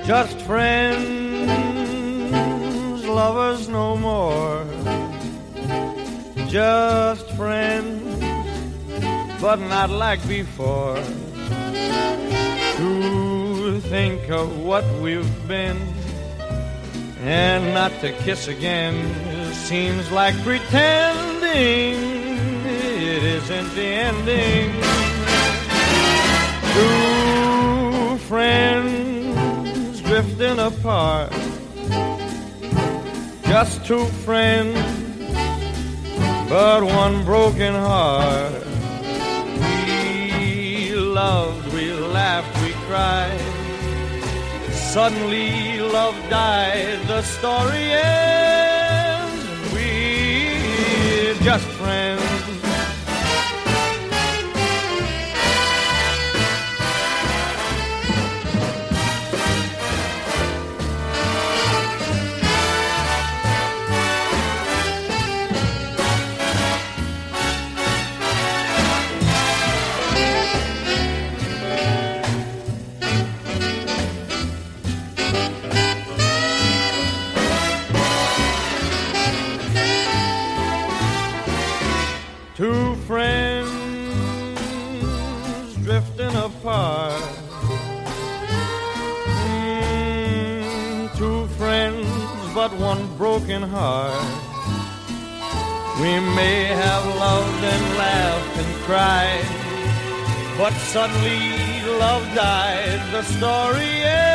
Just friends, lovers no more. Just friends, but not like before. To think of what we've been and not to kiss again seems like pretending it isn't the ending. Two friends drifting apart, just two friends, but one broken heart. We loved, we laughed, we cried. Suddenly love died, the story ends. We're just friends. Two friends drifting apart. Two friends, but one broken heart. We may have loved and laughed and cried, but suddenly love died, the story ends.